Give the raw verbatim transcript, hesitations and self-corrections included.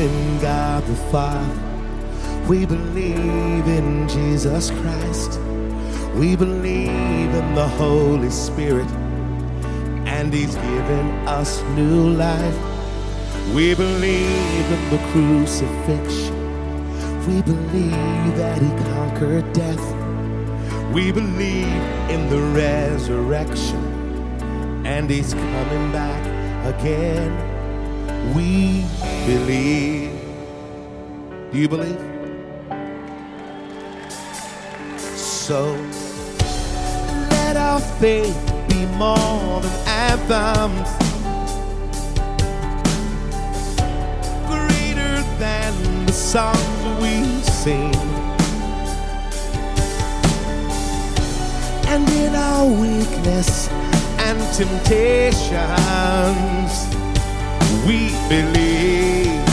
in God the Father. We believe in Jesus Christ. We believe in the Holy Spirit, and He's given us new life. We believe in the crucifixion. We believe that He conquered death. We believe in the resurrection, and He's coming back again. We believe. Do you believe? So let our faith be more than anthems, greater than the songs we sing. And in our weakness and temptations, we believe.